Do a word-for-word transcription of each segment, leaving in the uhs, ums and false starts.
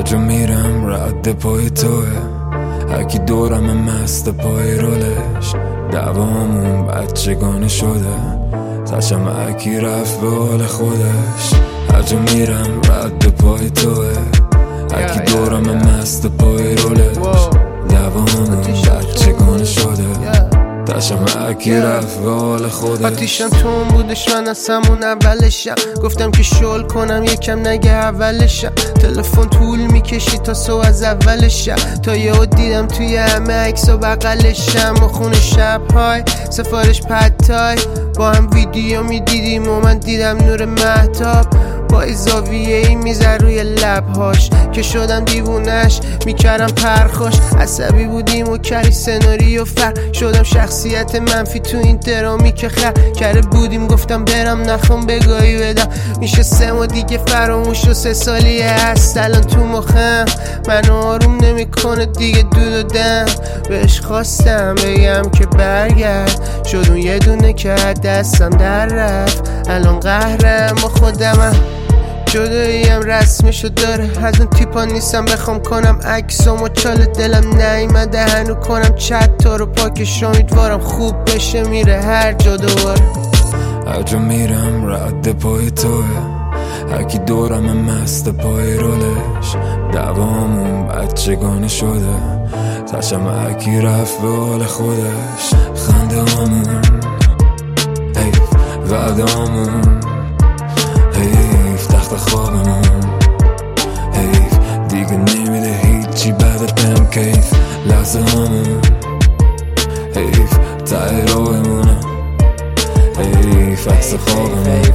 هرجا میرم رد پای توه، هرکی دورم مست پای رولش، دوامون بچگانه شده، تشم هرکی رفت به حال خودش. هرجا میرم رد پای توه، هرکی دورم مست پای رولش، دوامون بچگانه شده، تشم هرکی رفت به حال خودش. آتیشم تون بودش من از همون اولشم، گفتم که شل کنم یکم نگه اولشم، تلفن طول میکشی تا سو از اولشم، تا یهو دیدم توی همه عکس و بغلشم، و خونه شبهای سفارش پدتای با هم ویدیو میدیدیم و من دیدم نور مهتاب با زاویه ای میزد روی لبهاش، که شدم دیوونش میکردم پرخاش، عصبی بودیم و کلی سناریو فر شدم، شخصیت منفی تو این درامی که خر کرده بودیم، گفتم برم نخوام بگاهی بدم، میشه سه ما دیگه فراموش و سه سالیه هست الان تو مخم، منو آروم نمیکنه دیگه دود و دم، بهش خواستم بگم که برگرد، شد اون یه دونه که دستم در رفت، الان قهرم و خودمم، جداییم رسمشو داره، از اون تیپا نیستم بخوام کنم عکسام و چال دلم نیمده هنو کنم چت تا رو پاکش، امیدوارم خوب بشه میره هر جا دوباره. هرجا میرم رد پای توه، هرکی دورم مست پای رولش، دوامون بچگانه شده، تشم هرکی رفت به حال خودش. خنده هامون حیف، وعده هامون حیف، تخت خوابمون حیف، دیگه نمیده هیچی بعد بهم کیف، لحظه هامون حیف، ته راهمونه حیف، عکس خوابمون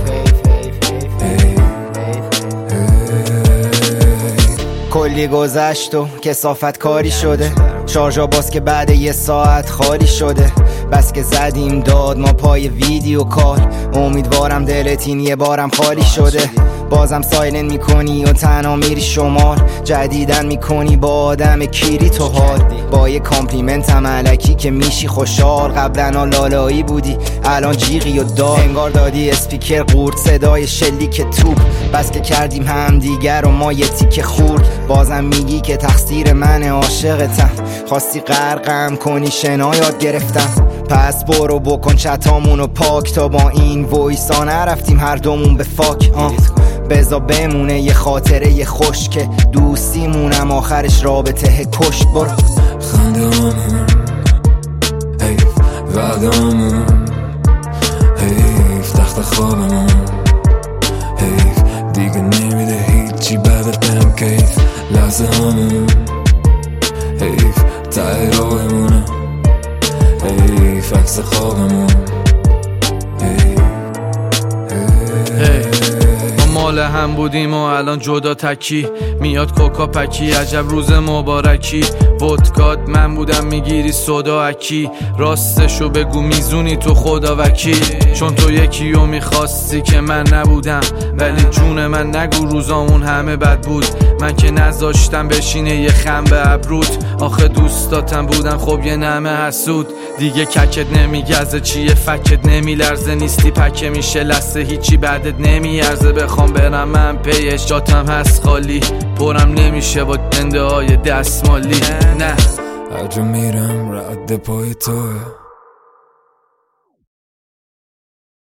کلی گذشت و کثافت کاری شده، شارژا باز که بعد یه ساعت خالی شده، بس که زدیم داد ما پای ویدیو کال، امیدوارم دلت این یه بارم خالی شده، بازم سایلن میکنی و تنها میری شمال، جدیدن میکنی با آدم کیری تو حال، با یه کامپلیمنت هم علکی که میشی خوشحال، قبلا لالایی بودی الان جیغی و دار، انگار دادی اسپیکر قورت صدای شلیک توپ، بس که کردیم هم دیگر و ما یه تیکه خورد، بازم میگی که تقصیر من عاشقتم، خواستی غرقم کنی شنا یاد گرفتم، پس برو بکن چتامونو پاک، تا با این وایسا نرفتیم هر دومون به فاک، آه بزا بمونه یه خاطره یه خوش که دوستیمونم آخرش رابطه کشت. برو خنده هامون حیف، وعده هامون حیف، تخت خوابمون حیف، دیگه نمیده هیچی بعد بهم کیف، لحظه هامون حیف، ته راهمونه حیف، عکس خوابمون حیف. مال هم بودیم و الان جدا تکی، میاد کوکا پکی، عجب روز مبارکی، ودکات من بودم میگیری صدا اکی، راستشو بگو میزونی تو خدا وکیل، چون تو یکی رو میخواستی که من نبودم، ولی جون من نگو روزامون همه بد بود، من که نذاشتم بشینه یه خم به ابروت، آخه دوستاتم بودن خب یه نمه حسود، دیگه ککت نمیگزه چیه فکت نمیلرزه، نیستی پکه میشه لسه هیچی بعدت نمیارزه، بخوام برم من پیش جاتم هست خالی، پرم نمیشه با دنده های دستمالی، نه هرجا میرم رد پای توه،